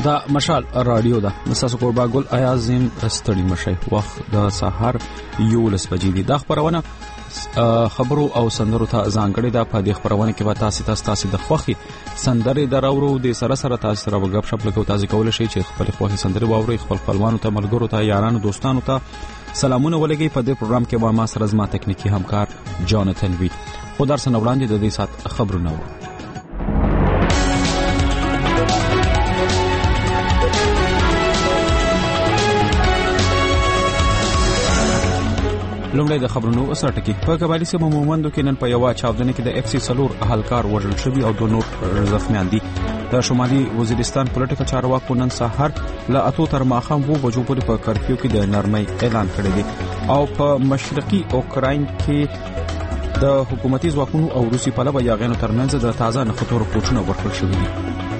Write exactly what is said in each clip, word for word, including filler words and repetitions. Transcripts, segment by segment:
دا مشال رادیو ده نساسو قربا ګل ایازم ستړي مشي وخت د سحر یو لس بجې دي د خبرونه خبرو او سندرو ته ځانګړي ده په دې خبرونه کې به تاسو ته تاسو د خوخي سندري دراورو د سره سره تاسو سره وګپ شپ لکو تاسو کول شي چې خپل خوخي سندري واوري خپل خپلوانو ته ملګرو ته یارانو دوستانو ته سلامونه ولګي په دې پروګرام کې به ما سره زما تکنیکی همکار جاناتن وی خو در سره وړاندې د دې سات خبرونه و لومړی د خبرونو اوسه ټکی په قبایلی سیمه مومندو کې نن په یو چاودنه کې د اف سی سلور اهلکار وژل شوی او دوه نور زخمیان دي د شمالي وزیرستان پولیټیکل چارواکو نن سحر له اتو تر ماښام وو بجو پورې په کرفیو کې د نرمۍ اعلان کړی دی او په مشرقي اوکراین کې د حکومتي ځواکونو او روسي پلوه یاغانو ترمنځ د تازه نښتو راپورټونه ورکړل شوي دي.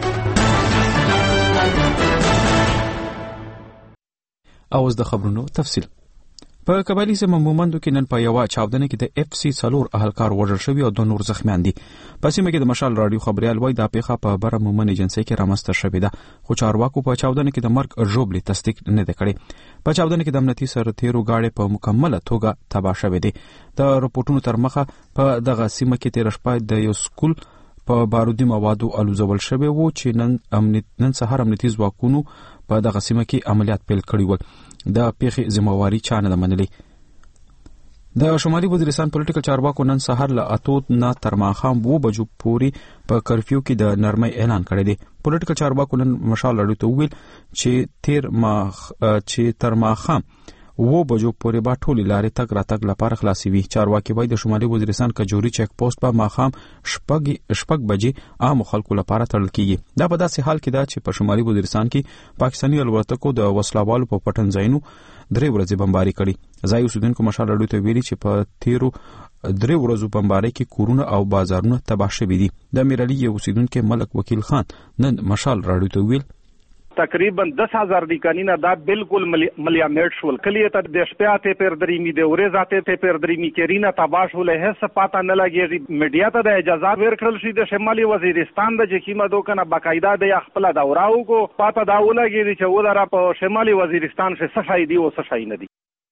اوس د خبرونو تفصیل. په قبایلی سیمه مومندو کې نن په یو چاودنه کې د اف سی سلور اهلکار وژل شوی او دوه نور زخمیان دي. په سیمه کې د مشال رادیو خبريال وای د پیښه په بره مومن ایجنسی کې رامسته شوې ده خو چارواکو په چاودنه کې د مرګ ژوبلې تصدیق نه ده کړې. په چاودنه کې د امنیتي سرتیرو گاډي په مکمله توګه تباه شوې دي. د رپورټونو تر مخه په دغه سیمه کې تیر شپه د یو سکول په بارودي موادو الوزول شوی وو چې نن امنیت نن سهار امنیتي ځواکونو په دغه سیمه کې عملیات پیل کړي ول. د پیښې ذمہواری چا نه منلې. د شمالي وزیرستان پولیټیکل چارواکو نن سهار له اتو نه تر ماښام وو بجو پورې په کرفیو کې د نرمۍ اعلان کړی دی. پولیټیکل چارواکو نن مشال لړۍ ته ویل چې تیر ماخ چې تر ماښام وو بجو پورې با ټولې لارې تک راتګ لپاره خلاصې وي. چارواکي وایي د شمالي وزیرستان کجوري چیک پوسټ په ماښام شپږ شپږ بجې عام خلکو لپاره تړل کیږي. دا په داسې حال کې ده چې په شمالي وزیرستان کې پاکستاني الوتکو د وسلوالو په پټن ځایونو درې ورځې بمباري کړي. ځای اوسیدونکو مشال لړۍ ته ویلي چې په تیرو درې ورځو بمباري کې کورونه او بازارونه تباه شوي دي. د میرالي یو اوسیدونکو ملک وکیل خان نن مشال لړۍ ته ویل تقریبا دس هزار دیکانینا دا بالکل ملیامېټ شول کلیه ته د شپاته پر دریمی د ورې ذاته ته پر دریمی کرینا تباش ول هیڅ پاته نه لګي. میډیا ته د اجازه ورکړل شي د شمالي وزیرستان د جکیمه دوکنه باقاعده د خپل دوراو کو پاته دا ولګي چې ودره په شمالي وزیرستان څخه صفای دی او صفای نه دی.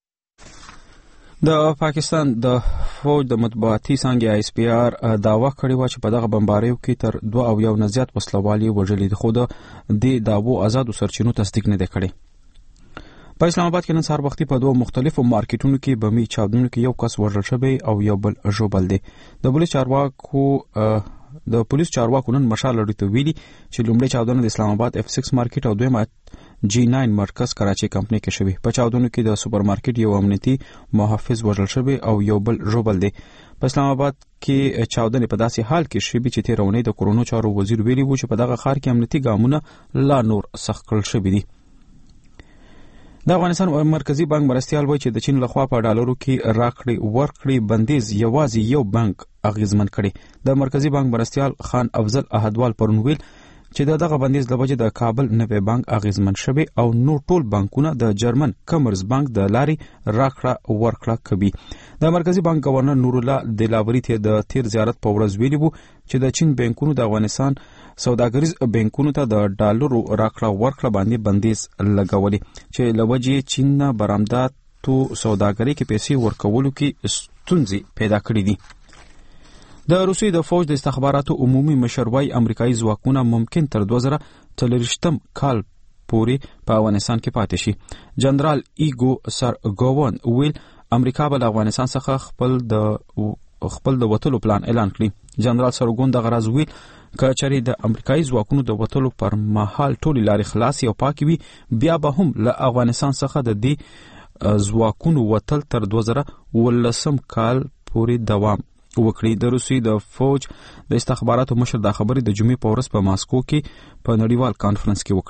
د پاکستان د فوج د مطبوعاتي څنګه آی اس پی آر داوا کړې و چې په دغه بمباریو کې تر دوه او یو نزيات وسلوالي وژلي دي خو د دې داوو آزادو سرچینو تصدیق نه کړي. په اسلام آباد کې نن سهار وختي په دوه مختلفو مارکیټونو کې بمي چاودنو کې یو کس وژل شوی او یو بل ژوبل دی. د پولیس چارواکو د پولیس چارواکو نن مشال لړۍ ته ویلي چې لومړی چاودنه د اسلام آباد اف سکس مارکیټ او دویمه جی ناین مرکز کراچي کمپنی کې شوی. په چاودنو کې د سوپر مارکیټ یو امنیتي محافظ وژل شوی او یو بل ژوبل دی. په اسلام آباد کې چاودنې په داسې حال کې شوی چې تیر اونۍ د کورونو چارو وزیر ویلي وو چې په دغه ښار کې امنیتي ګامونه لا نور سخت کړل شوی دي. د افغانستان مرکزی بانک مرستيال وایي چې د چین لخوا په ډالرو کې راکړې ورکړې بندیز یوازې یو بانک اغیزمن کړي. د مرکزی بانک مرستيال خان افضل احدوال پرون ویل چې دغه بندیز د وجه د کابل نوی بانک اغیزمن شوی او نو ټول بانکونه د جرمن کمرز بانک د لاري راکړه ورکړه کوي. د مرکزی بانک گورنر نور الله دلاوري ته د تیر زیارت په ورځ ویلي وو چې د چین بانکونو د افغانستان سوداګریز بانکونو ته د ډالرو راکړه ورکړه باندې بندیز لګولي چې لوجه چین نه برآمداتو سوداګري کې پیسې ورکولو کې ستونزې پیدا کړې دي. د روسي د فوج د استخباراتو عمومي مشروي امریکایي ځواکونه ممکن تر دوه زره څلوېښتم کال پورې په افغانستان کې پاتې شي. جنرال ایګو سرګوون ویل امریکا به د افغانستان څخه خپل د خپل د وټلو پلان اعلان کړي. جنرال سرګوون د غرض ویل کچري د امریکایي ځواکونو د وټلو پر مهال ټولې لارې خلاص او پاکي وي بیا به هم له افغانستان څخه د دې ځواکونو وټل تر دوه زره ولسم کال پورې دوام وکړي. د روسي د فوج د استخباراتو مشر د خبرې د جمعې په ورځ په ماسکو کې په نړیوال کانفرنس کې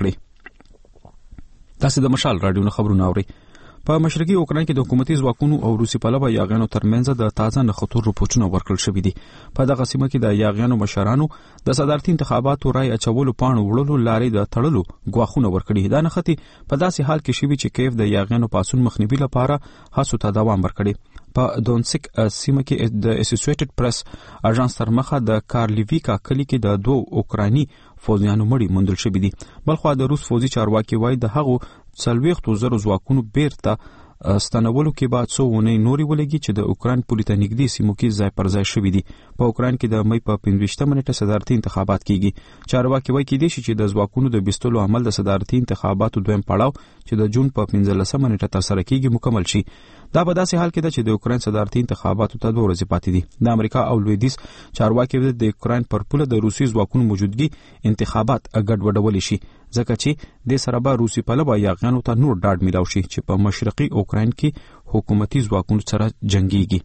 وکړي. تاسو د مشال رادیو نه خبرونه اورئ. په مشرقي اوکراین کې د حکومتي ځواکونو او روسي پلوه یاغیانو ترمنځ د تازه نښتو رپورټونه ورکړل شوي دي. په دغه سیمه کې د یاغیانو مشرانو د صدارتي انتخاباتو رای اچولو پاڼو وړلو لارې د تړلو غواخونه ورکړي. دا نښتې په داسې حال کې شوي چې کیف د یاغیانو پاسون مخنیوي لپاره هڅو ته دوام ورکړي. په دونسک سیمه کې د اسوسییټډ پریس اژانس تر مخه د کارلیویکا کلی کې د دوه اوکرایني فوجیانو مړي موندل شوي دي. بلخوا د روس فوجي چارواکي وایي د هغو څلوېښتو زرو ځواکونو بیرته ستنولو کې بعد څو ونې نوري ولګي چې د اوکراین پولې ته نږدې سیمو کې ځای پر ځای شوي دي. په اوکراین کې د مې په پنځویشتمه نیټه صدارتي انتخابات کیږي. چارواکي وایي کېدای شي چې د ځواکونو د بیستلو عمل د صدارتي انتخاباتو دویم پړاو چې د جون په پنځلسمه نیټه ترسره کیږي مکمل شي. دا په داسې حال کې ده چې د اوکراین صدارتي انتخاباتو ته دوه ورځې پاتې دي. د امریکا او لویدیځ چارواکي د اوکراین پر پوله د روسي ځواکونو موجودګي انتخابات ګډوډول شي ځکه چې د سره به روسي پلوه یاغیانو ته نور ډاډ میلاو شي چې په مشرقي اوکراین کې حکومتي ځواکونو سره جنگيږي.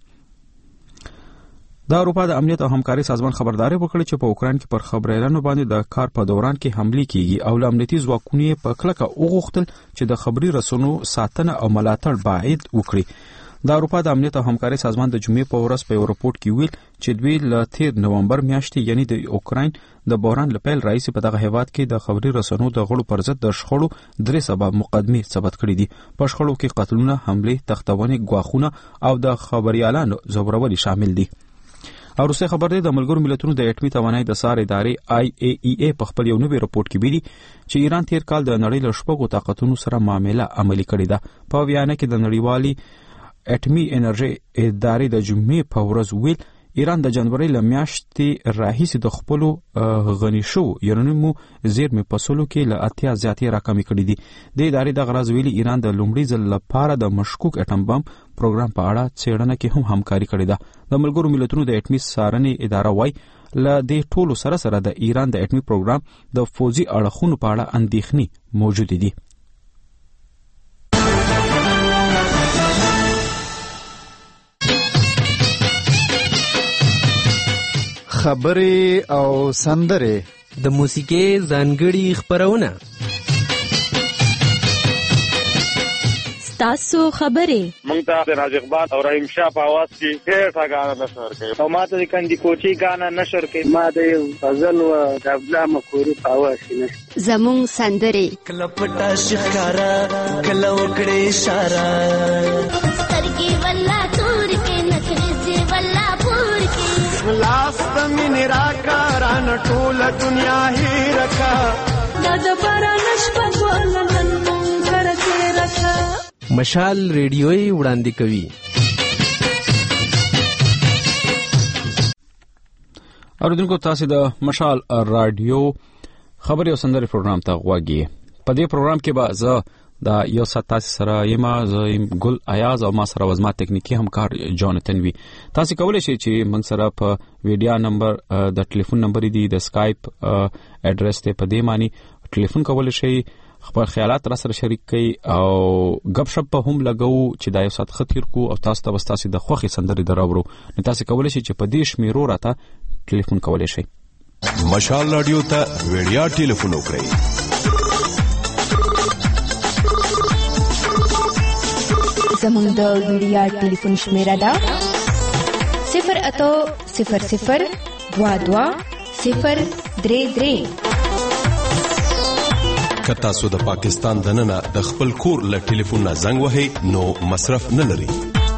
د اروپا د امنیت او همکاري سازمان خبرداري وکړه چې په اوکراین کې پر خبريالانو باندې د کار په دوران کې حمله کیږي او د امنیتي ځواکونو په کلکه وغوښتل چې د خبري رسونو ساتنه او ملاتړ باید وکړي. د اروپا د امنیت او همکاري سازمان د جمعې په ورځ په یو راپورټ کې ویل چې دوی له تیر نومبر میاشتې یعنی د اوکراین د بحران لپاره رئیس په دغه هیواد کې د خبري رسونو د غړو پر ضد د شخړو درې سبب مقدمه ثبت کړې دي. په شخړو کې قتلونه، حمله، تختونې، غواخونه او د خبريالانو زورولي شامل دي. او روسي خبر دی د ملګرو ملتونو د اټومي توانایي د سار ادارې آی ای ای ای په خپل یو نوی راپورټ کې ویلي چې ایران تیر کال د نړۍ له شپږو طاقتونو سره معامله عملي کړې ده. په ویانه کې د نړیوالي اټومي انرژي ادارې د جمعې په ورځ ویل ایران د جنوري له میاشتې راهیسې د خپل غني شو یورانیوم زیرمې په سلو کې له اتیا زیاتې راکمې کړې دي. د ادارې د غرض ویلي ایران د لومړي ځل لپاره د مشکوک اټم بم پروګرام په اړه څېړنه کې هم همکاري کړې ده. د ملګرو ملتونو د اټمي څارنې اداره وايي له دې ټولو سره سره د ایران د اټمي پروګرام د فوزي اړخونو په اړه اندېښنې موجود دي. خبرې او سندرې د موسیقۍ ځانګړي خبرونه تاسو خبرې مونږ ته د راج اقبال او رحیم شاه په आवाज کې ډېر غاڼه نشر کوي او ماته د کندي کوچي غاڼه نشر کوي. ما د غزل او غبلا مخوري په आवाज کې زمون سندرې کله پټا شکارا کله وکړې اشاره سترګي ولا تور کې نخري ولا پور کې لاس تمن راکاران ټول دنیا هی رکا د بارانش په ولنن مونږ کرته رکا. مشال ریډیوي وړاندې کوي. اوریدونکو تاسو د مشال رادیو خبري او سندري پروګرام ته غواګي. په دې پروګرام کې به زه دا یو سات سره یما زم ګل ایاز او ما سره وزما ټکنیکی همکار جوناتن وی. تاسو کولای شئ چې موږ سره په ویډیو نمبر د ټلیفون نمبر دی د سکایپ اډرس ته په دې معنی ټلیفون کولای شئ خپل خیالات را سره شریک کړئ او غب شپ په هم لګو چې دا یو سات خطر کو او تاسو ته تاسو د خوخي سندري دراوړو. نو تاسو کولای شئ چې په دې شمیرو راته ټلیفون کولای شئ. مشال رادیو ته ویډیو ټلیفون وکړئ. زموږ د ویډیو ټلیفون شمیره ده صفر اتو صفر صفر دوا دوا صفر درې درې. که تاسو د پاکستان دننه د خپل کور له ټلیفون نه زنګ وهئ نو مصرف نه لري.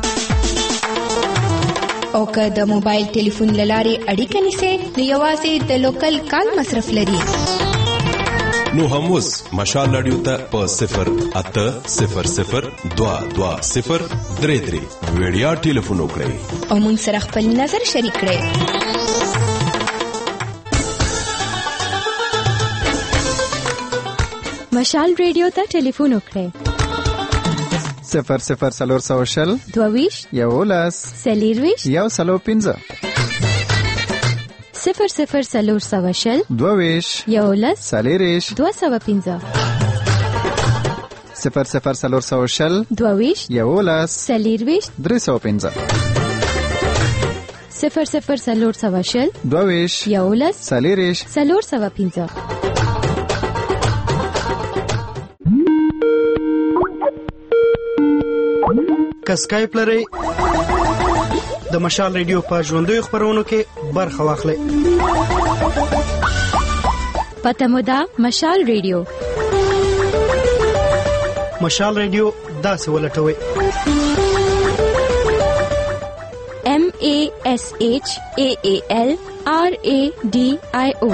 او که د موبایل ټلیفون لارې اړیکه نیسئ نو یوازې د لوکل کال مصرف لري. نو هم اوس مشال رادیو ته په صفر اته صفر صفر دوا دوا صفر درې درې ویډیو ټلیفون وکړئ او موږ سره خپل نظر شریک کړئ. مشال ریډیو ته ټلیفون وکړئ. صفر صفر سلور سو شل دوویش یولس سلیرویش یو سلو پنځه صفر صفر سلور سو شل دوویش یولس سلیریش دو سو پنځه صفر صفر سلور سو شل دوویش یولس سلیرویش درې سو پنځه صفر صفر سلور سو شل دوویش یولس سلیریش سلور سو پنځه. که سکایپ لرئ د مشال ریډیو په ژوندیو خبرونو کې برخه واخلئ. پته مو ده مشال ریډیو. مشال ریډیو داسې ولټوئ A S H A A L R A D I O.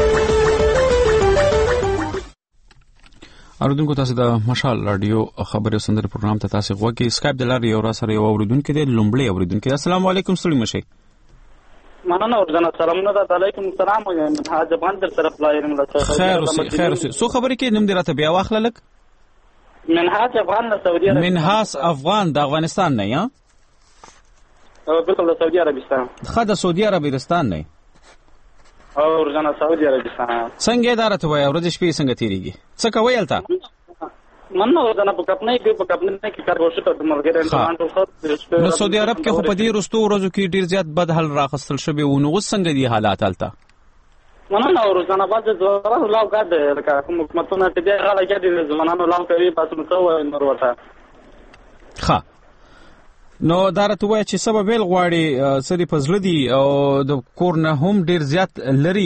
اوریدونکو تاسو د مشال رادیو خبري سندري پروګرام ته تاسو غوږی اسکایپ د لارې یو را سره یو اوریدونکو د لومړی اوریدونکو السلام علیکم ستړي مشه مننه ورځنه سلامونه علیکم السلام یم حاج افغان در طرف لایم له خیر اوسې خیر اوسې سو خبرې کې نوم دې راته بیا واخله لک منهاج افغان له سعودي عربستان منهاج افغان د افغانستان نه یا او بالکل له سعودي عربستان خا د سعودي عربستان نه او ورځنه سعودي عربستان څنګه دارته وای ورځ شپې څنګه تیریږي څه کوي الته مننه ورځنه په کپنې کې په کپنې کې کار وشو ته مرګره انټرنټ خو نو سعودي عرب کې خو په دې رستو ورځو کې ډیر زیات بد حل راخستل شوی و نو څنګه دي حالات الته مننه ورځنه باز زوره لاو کړه لکه حکومتونه ته دی غلا کې دي زمانانو لاو کوي پاتې نو نور وته ها نو دارته وای چې سبب ویل غواړي سړي پزړه دي او د کور نه هم ډیر زیات لري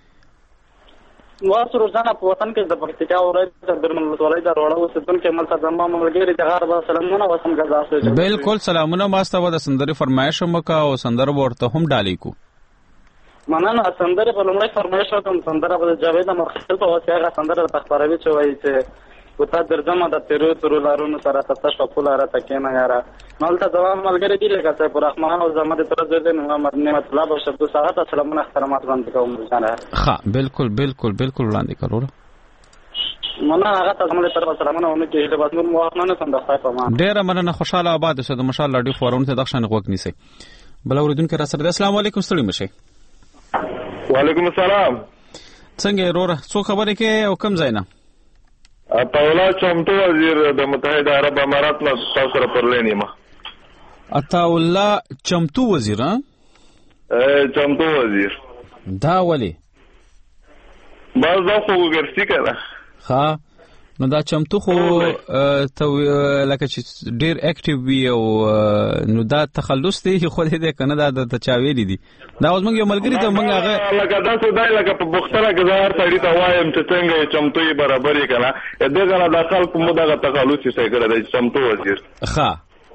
واسو روزانه په وطن کې د پکتیکا اورای د درمل ولای د وروړو ستون کې مل تاسو ما ملګری د غرب سلامونه وسم غزاسه بالکل سلامونه ماسته و د سندري فرمایش مکا او سندر ورته هم ډالې کو مننه سندره په لومړی فرمایش کوم سندره په جاوید مخصوص او هغه سندره په خبروي چې وایي چې وتا درځم د تیرو تیرو لارونو سره تاسو په لاره تکینه یاره مالته دوام ملګری دی لکه چې پر رحمان او زمد تر دې نو نعمت الله او شبد ساعت سلامونه احترامات باندې کوم ځانه ها بالکل بالکل بالکل وړاندې کړو مننه هغه تاسو مله تر سلامونه ونه کې له باسمور موافقه نه سم د خای په ما ډیر مننه خوشاله آباد شه د مشال لړډي فورونه ته دښنه غوښ نیسي بل اوریدونکو را سره السلام علیکم ستړي مشه وعلیکم السلام څنګه وروره څو خبرې کې او کم ځای نه اطاولا چمتو وزیر د متحده عرب امارات نه تاسو سره پرلې نیمه اطاولا چمتو وزیر ها چمتو وزیر دا ولی باز دا خو ګرځي کړه ها نو دا چمتو خو ته لکه چې ډیر اکټیو وی او نو دا تخلص دی خو دې کنه دا د چاویلی دي دا اوس موږ یو ملګری ته موږ هغه لکه دا څه دی لکه په بوختره کې زهر سړی ته وایم چې څنګه چمتوې برابرې کړه دې غلا د خلک په دغه تخلص یې کړی دی چمتو وزیر ښه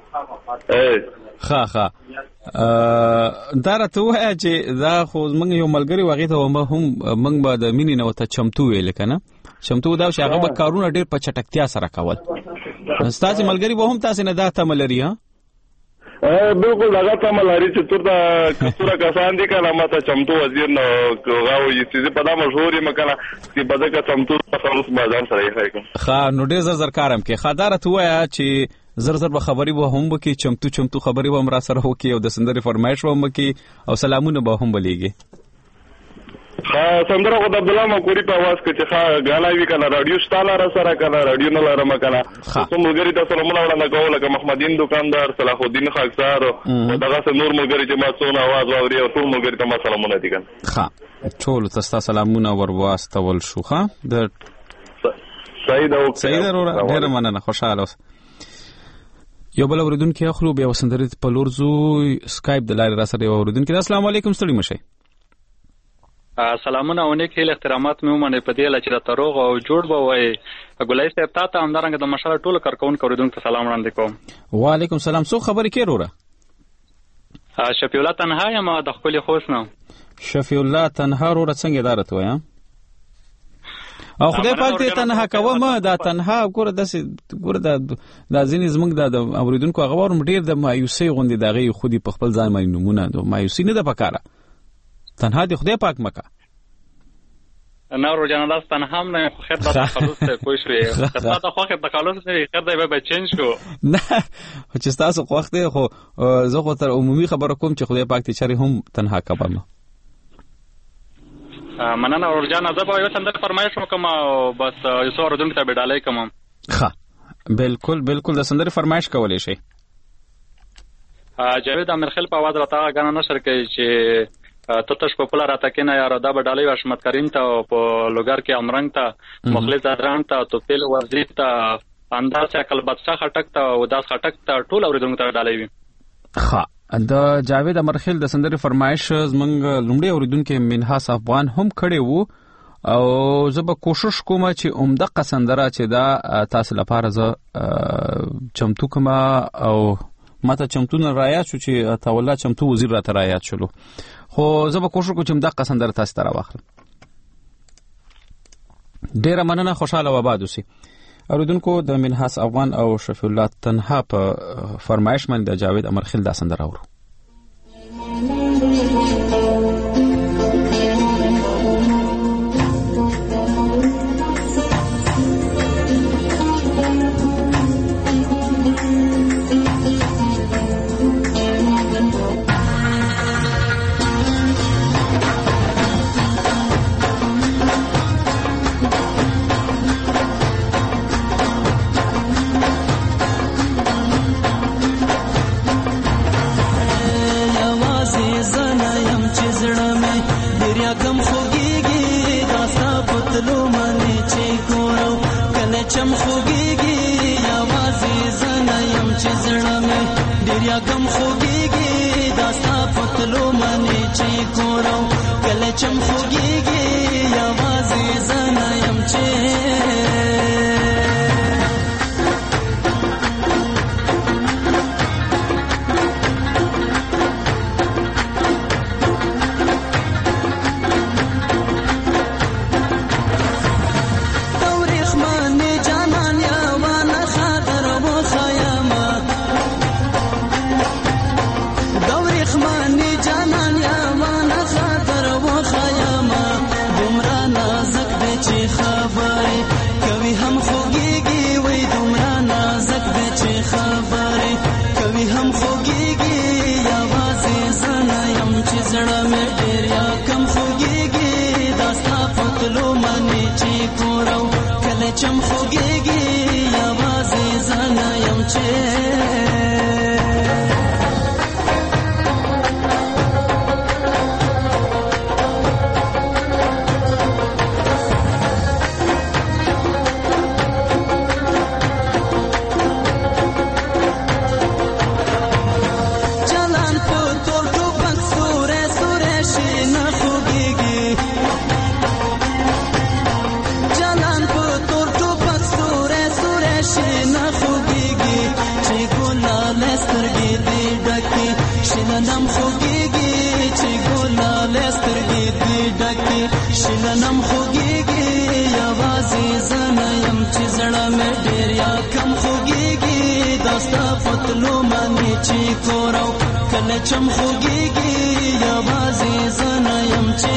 ښه ښه دا راته وایي چې دا خو موږ یو ملګری واغې ته هم موږ به د مینې نه وته چمتو ویل کنه چمتو دا چې هغه به کارونه ډیر په چټکتیا سره کول ستاسو ملګری به هم تاسو نه دا تمل لري ها بالکل هغه تمل لري چې تر دا کثره کسان دي کله ماته چمتو وزیر نو غاو یې چې په دا مشهوري مکنه چې په دغه چمتو تخلص بازار سره یې ښه ښه نو ډیر زر زر کارم کې خداره ته وایي چې زر زر به خبري به هم وکي چمتو چمتو خبري به هم را سره وکي او د سندري فرمایش به هم وکي او سلامونه به هم بلیږي ها سندره خو د عبد الله مکوري په आवाज کې چې ښه غالاوي کنه رادیو شتاله را سره کنه رادیو نه لرم کنه کوم ملګری تاسو سلامونه وړاندې کوم لکه محمدین دکاندار صلاح الدین خاکسار او دغه نور ملګری چې ما څونه आवाज اوري او ټول ملګری ته ما سلامونه دي کنه ښه ټول تاسو سلامونه ورواستول شو ښه د سعید او سعید وروره ډیر مننه خوشاله اوس یو بل اوریدونکو اخلو بیا وسندري په لورزو اسکایپ د لارې را سره یو اوریدونکو السلام علیکم ستړي مشه سلامونه او نیک هیله احترامات مې ومنه په دې لچ د تروغ او جوړ به وای ګولای صاحب تاسو همدارنګه د مشال ټول کارکون کوریدونکو ته سلام وړاندې کوم وعلیکم السلام څو خبرې کې وروره شفیع الله تنها یم د خپل خوښ نه شفیع الله تنها وروره څنګه دارت وای او خدای پاک دې تنها کوم دا تنها ګوره د ګوره د د ځینې زمنګ د اوریدونکو هغه ورم ډیر د مایوسی غوندي دغه خودي په خپل ځان باندې نمونه د مایوسی نه د پکاره تنها دې خدای پاک مکه نه روزانه لاس تنها هم نه خیر د تخلص ته کوی شوی خدای ته خو خیر د تخلص نه خیر دی به چینج شو نه چې تاسو خو وخت خو زه خو تر عمومي خبره کوم چې خدای پاک ته چری هم تنها کوم مننه روزانه زه به یو څنګه فرمایش وکم او بس یو څو ورځې ته به ډالۍ کوم ښه بالکل بالکل د سندري فرمایش کولای شي جاوید امرخیل په आवाज راته غاڼه نشر کوي چې ته تاسو په پولا راته کې نه یار دا به ډالۍ واشمت کریم ته په لوګر کې امرنګ ته مخلص ادران ته تو پیل وزیر ته انداز عقل بادشاہ خټک ته او داس خټک ته ټول اوریدونکو ته ډالۍ وي ښه د جاوید امرخیل د سندري فرمایش زمنګ لومړی اوریدونکو منهاس افغان هم کړي وو او زه به کوشش کوم چې عمده قسندره چې دا تاسو لپاره زه چمتو کوم او ماته چمتون رایات شو چې تاولا چمتو وزیر راته رایات شلو خو زه به کوشش کوم چې دغه سندره تاسو ته راوخلم. ډیره مننه، خوشاله و آباد اوسئ. اوریدونکو د منحاس افغان او شفیع الله تنها په فرمایش باندې د جاوید امرخیل دا سندره اورو. چم خوږیږي یوازې زنه یم چې زړه مې ډېر یا کم خوږیږي دا ستا په تلو منې چې کورو کله چم خوږیږي یوازې زنه یم چې چم خوږیږي یوازې زنه یم چې شلنم خوږیږي چې ګلاله سترګې دې ډکې شلنم خوږیږي یوازې زنه یم چې زړه مې ډېر یا کم خوږیږي دا ستا په تلو باندې چې کورو کله چم خوږیږي یوازې زنه یم چې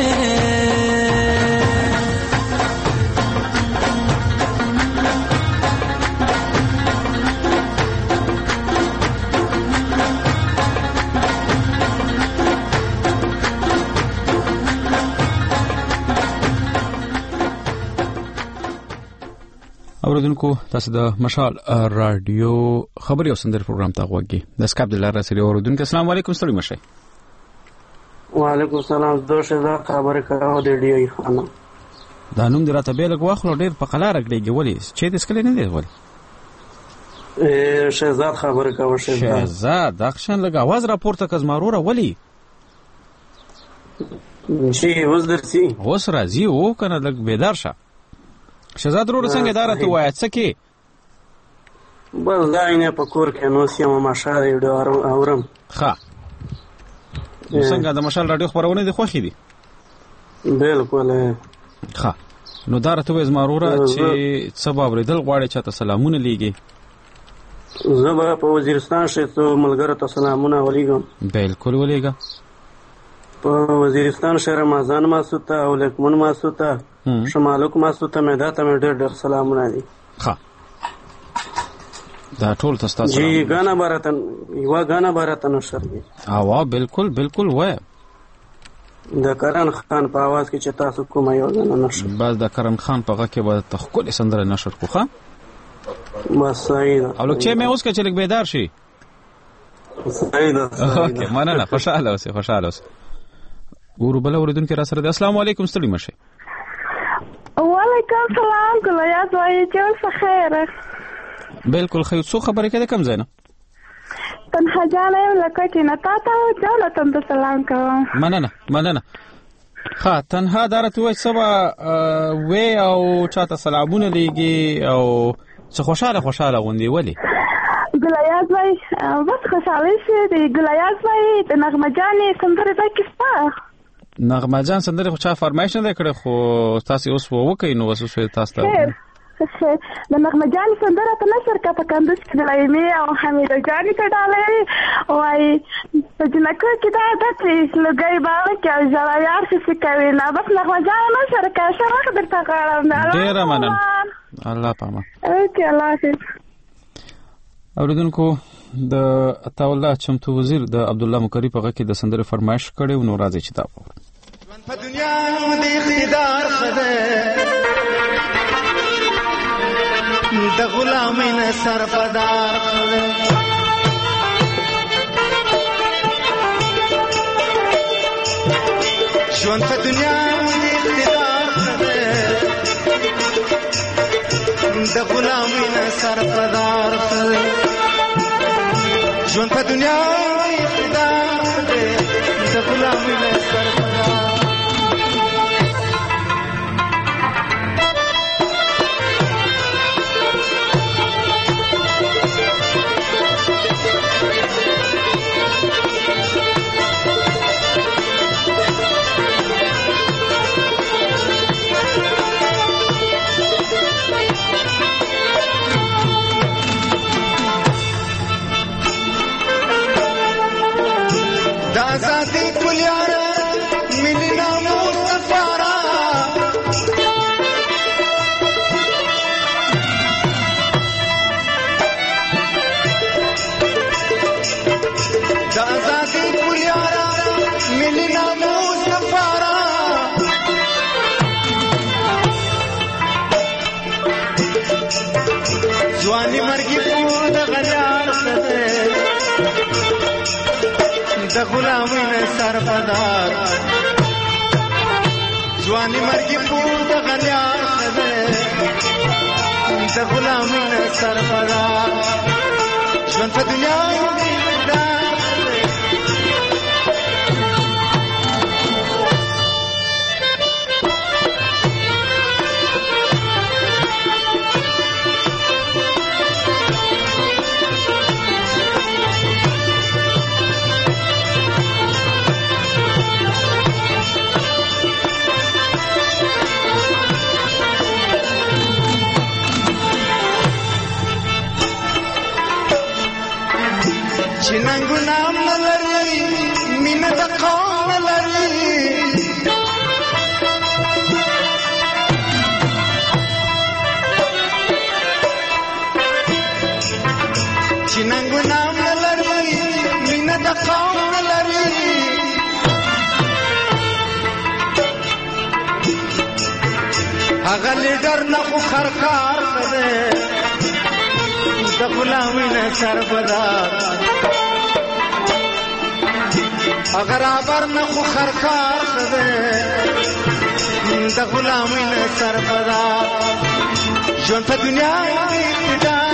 اوریدونکو تاسو د مشال رادیو خبري او سندر پروګرام ته غوږی د سکاپ د لاره سره اوریدونکو السلام علیکم ستړي مشه. وعلیکم السلام دوشه دا خبره کاوه د ډیو خانم دا نوم دراته بیل غواخلو ډیر په قلاره کېږي ولی چې د سکل نه دی ولی شهزاد خبره کاوه شهزاد شهزاد اکشن لګ आवाज راپورته کزماروره ولی شي وز درسي اوس راځي او کنه لګ بیدار شه شهزاد ورو څنګه اداره وایي څه کې بس دا نه په کور کې نو سیمه ماشاله ډیر اورم ښه څنګه د مشال رادیو خبرونه دي خوښي دي بالکل ښه نو دا راته وې زماروره چې سبب ریدل غواړي چې تاسو سلامونه لیږي زه په وزیرستان شته ملګرو ته سلامونه ولېږم بالکل ولېږه په وزیرستان شهر رمضان ماسوته او لکمن ماسوته شمالک ماسوته مې دا ته مې ډېر ډېر سلامونه دي ښه دا ټول تاسو جی غانا باراتن یو غانا باراتن نشر دي اوا بالکل بالکل وای د کرن خان په आवाज کې چې تاسو کومه یو غانا نشر بس د کرن خان په غږ کې به تخکل سندره نشر کوخه بس صحیح ده او لکه چې مې اوس کې چې لګ بیدار شي صحیح ده اوکې مننه خوشاله اوسه خوشاله اوسه ګورو بل اوریدونکو را سره د السلام علیکم ستړي مشه. وعلیکم السلام کله یاد وایي چې څه خیره بالکل خیر څو خبرې کړه کم زینه تنها جانم لکه چې نه تا ته جانه تم سلام کوم مننه مننه ها تنها دارته وای سبا وې او چاته سلامونه لیږي او څه خوشاله خوشاله غوندي ولی ګلایاز وای بس خوشاله شي د ګلایاز وای د نغمه جانې سندره ده کیسه نغمه جان سندره خو چا فرمایش نه کړې خو تاسو اوس وکړئ نو وسو تاسو ته د نغمه جان سندره په نشر کا په کندوز کې د لایمي او حمید جان ته ډالې وای په جنکو کې دا د لګي باندې کې ځلا یار څه کوي نه بس نغمه جان نشر کا شرح درته غواړم ډیر مننه الله پامان اوکې الله حافظ اوریدونکو د عطاالله چمتو وزیر د عبد الله مکری په غږ کې د سندره فرمایش کړي نو راځي چې دا وره په دنیا د اقتدار خده د غلامین سرپدار خده ژوند په دنیا د اقتدار خده د غلامین سرپدار خده ژوند په دنیا د اقتدار خده د غلامین سرپدار آزادی کلیارا ملی ناموس سفارا دا آزادی کلیارا ملی ناموس سفارا جوانی مرگی پود غلیار سده د غلامین سرپدار جوانی مرگی پود غلیار خده د غلامین سرپدار ژوند په دنیا چننګو نام لري مینه د قوم لري چننګو نام لري مینه د قوم لري هغه لیډر نه خو خرکار ده د غلامین سرپدار اگر آبر نہ خو خرکار خده د غلامین سرپدار ژوند په دنیا اقتدار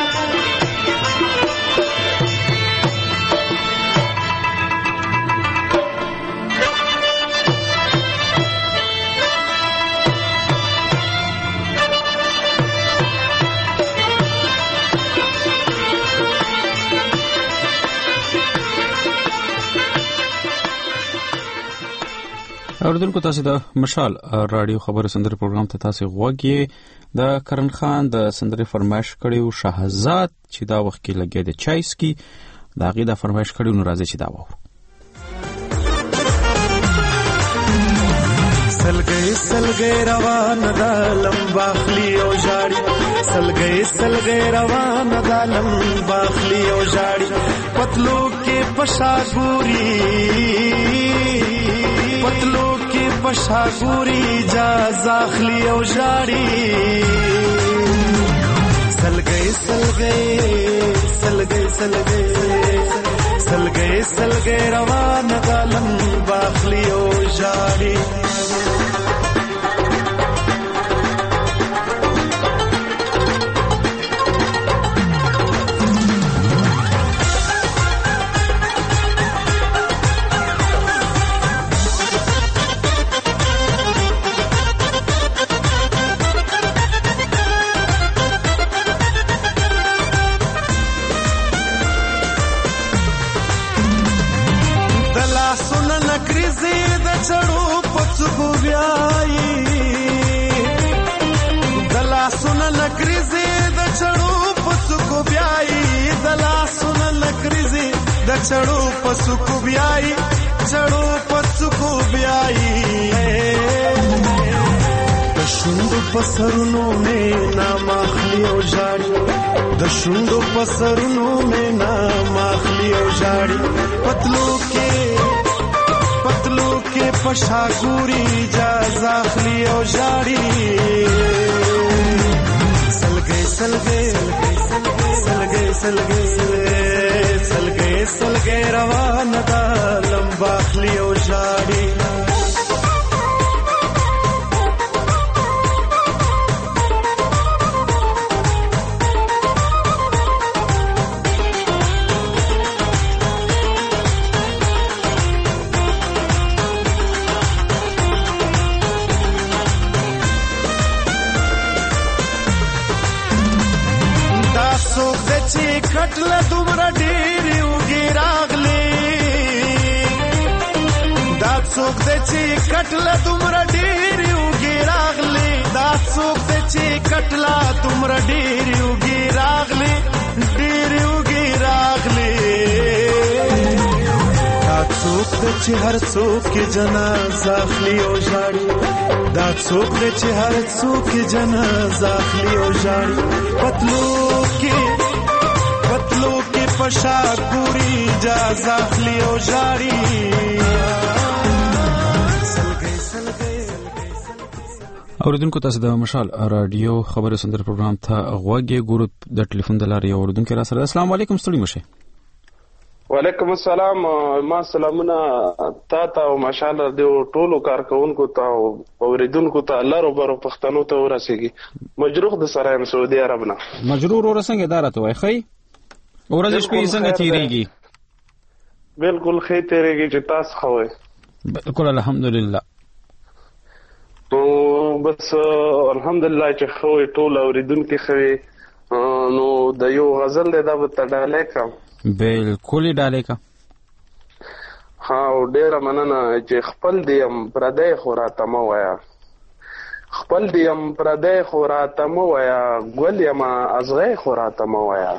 اوریدونکو تاسو د مشال رادیو خبر سندره پروګرام ته تاسو غوږی د کرن خان د سندره فرمایش کړیو شهزاد چې دا وخت کې لګید چایس کی دا غي د فرمایش کړیو نو راځي چې دا وره سلګي سلګي روان د لمباخلی او جاړي سلګي سلګي روان د لمباخلی او جاړي پتلو کې پشاګوري پتلو کې پشاګوري جازاخلی او جاړي سلګي سلګي سلګي سلګي سلګي سلګي روان د لمباخلی او جاړي چړو پسکو بیاي چړو پسکو بیاي د شوندو پسرونو مې نام اخلي او ژاړي د شوندو پسرونو مې نام اخلي او ژاړي پتلو کې پتلو کې پشا ګوري اجازه اخلي او ژاړي سلګي سلګي سلګي سلګي سلګي سلګي روان دا لمبا اخلي او ژاړي کټله دومره ډېرې اوږې راغلې دا څوک دی چې کټله دومره ډېرې اوږې راغلې دا څوک دی چې کټله دومره ډېرې اوږې راغلې ډېرې اوږې راغلې دا څوک دی چې هر څوک یې جنازه اخلي او ژاړي دا څوک دی چې هر څوک یې جنازه اخلي او ژاړي پتلو کې پتلو کې پشا ګوري اجازه اخلي او ژاړي اوریدونکو تاسو د مشال رادیو خبري سندر پروګرام ته غوږی ګورو د ټلیفون د لارې اوریدونکو را سره السلام علیکم ستړي مشه وعلیکم السلام ما سلامونه تا ته او مشال رادیو ټولو کارکونکو ته او اوریدونکو ته الله ربرو پښتنو ته ورسیږي مجروح د سرایم سعودي عرب نه مجرور ورسنګ اداره ته وای خی ورځ شپې څنګه تیریږي بالکل خې تیریږي چې تاسو خوي بالکل الحمدلله نو بس الحمدلله چې خوي ټول اوریدونکو خوي نو د یو غزل دا به تډاله کم بالکل ډاله کا ها ډیر مننه چې خپل دیم پردې خوراته مو وایا خپل دیم پردې خوراته مو وایا ګل یما ازغه خوراته مو وایا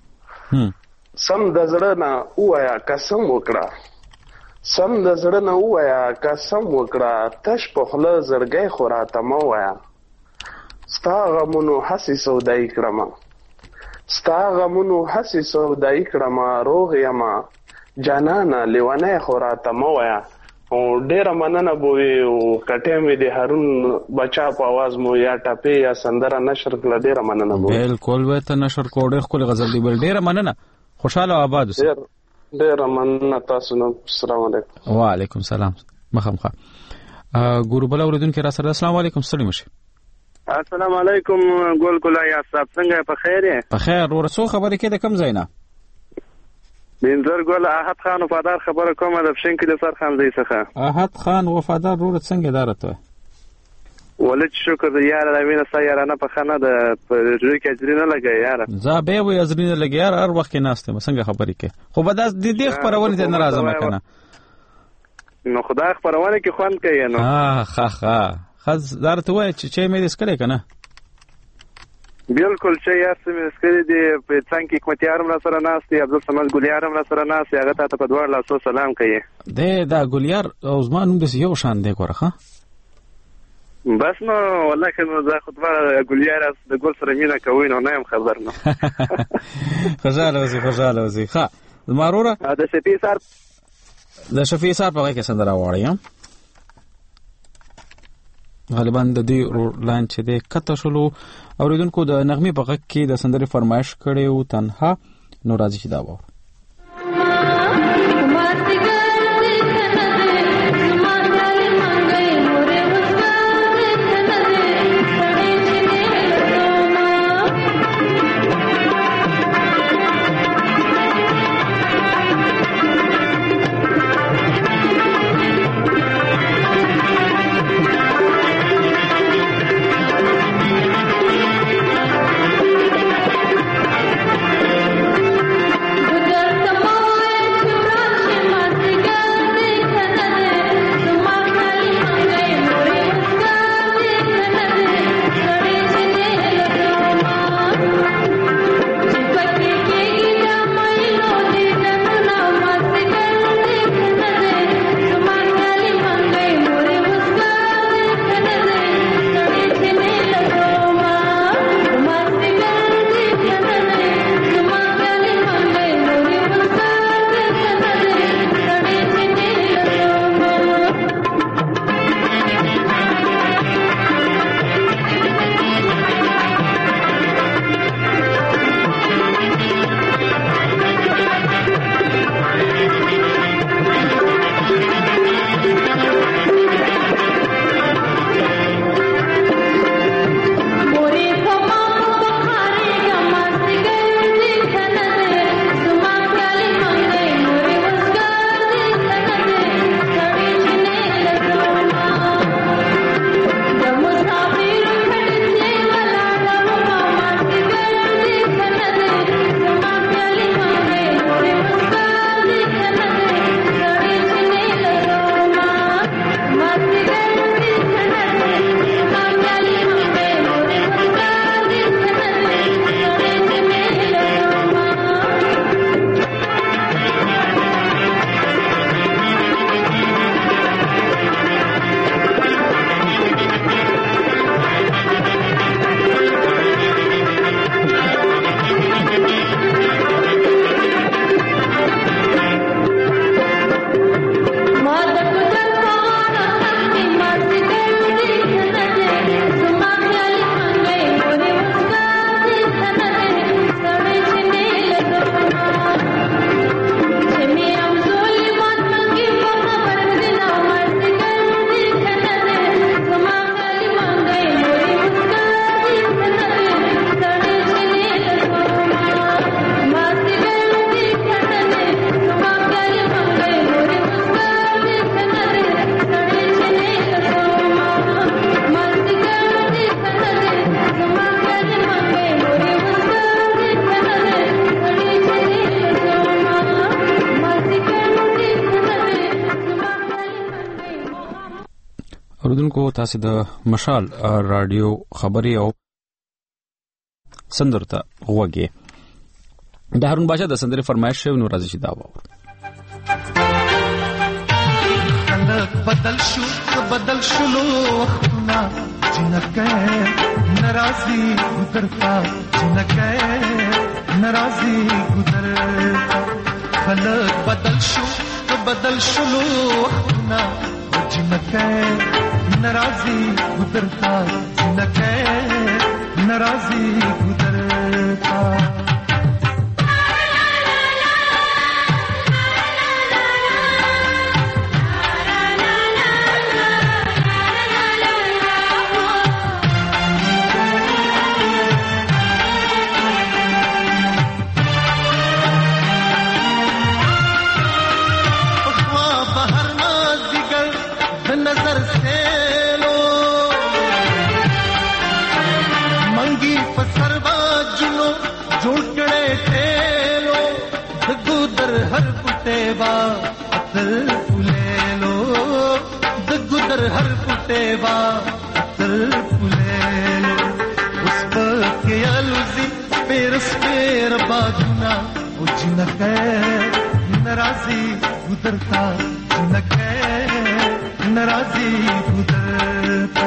سم د زړه نه وایا قسم وکړه سم د زړه نه وایا قسم وکړه تش په خله زړګي خوراته مو وایا ستا غمونو حسي سودای کړم ستا غمونو حسي سودای کړم روغ یما جانانا لیوانه خوراته مو وایا او ډیر مننه بوي او کټه مې د هارون بچا په आवाज مو یا ټاپه یا سندره نشر کړه ډیر مننه بوي بالکل وته نشر کوډه خپل غزل دی بل ډیر مننه خوشاله آباد اوسه ډیر ډیر مننه تاسو نو السلام علیکم وعلیکم السلام مخمخه ګورو بل اوریدونکو را سره السلام علیکم ستړي مشه السلام علیکم ګل ګلای صاحب څنګه په خیر یې په خیر ورسو خبرې کې د کم زینا بنظر ګل احد خان وفادار خبره کومه د فشن کې د سر خان زی څخه احد خان وفادار ور څنګه دارته ولې شکر د یار د وینې سایرانه په خانه د پرځوي کې اجرینه لګي یار زه به وي اجرینه لګي یار هر وخت ناشته څنګه خبرې کې خو به د دې خبرونه ته ناراضه مکنه نو خدای خبرونه کې خوان کوي نو ها ها ها خز درته وای چې چې مې دې سکلې کنه بالکل چې یار سمې سکلې دي په څنګه حکمتیارم را سره ناشتي عبد الصمد ګلیارم را سره ناشتي هغه ته په دوه لاسو سلام کوي دې دا ګلیار او زما نوم د یو شان دی ګوره بس نو والله کنه زه خطبه ګلیار د ګل سره مینا کوي نو نه يم خبر نو خوشاله اوسې خوشاله اوسې ښه زماروره د شفیع سر د شفیع سر په کې سندره واړی غالبا د دې لاین چې د کته شلو اوریدونکو د نغمه په غږ کې د سندرې فرمایش کړي او تنها نو راځي چې دا وو Good اوریدونکو تاسو د مشال رادیو خبري او سندر ته وګورئ. د هارون باشا د سندرې فرمایش شو نو راځي چې دا وو. بدل شو بدل شلو وختونه جنکه ناراضي گذرتا جنکه ناراضي گذرتا خلق بدل شو بدل شلو وختونه جنکه ناراضي گذرتا جنکه ناراضي گذرتا असल फुले लो दगुदर हर फुटेवा असल फुले लो उस के अलुजी पेरस पेर बाजुना उजनके नाराजी गुदरता जिनके नाराजी गुदरता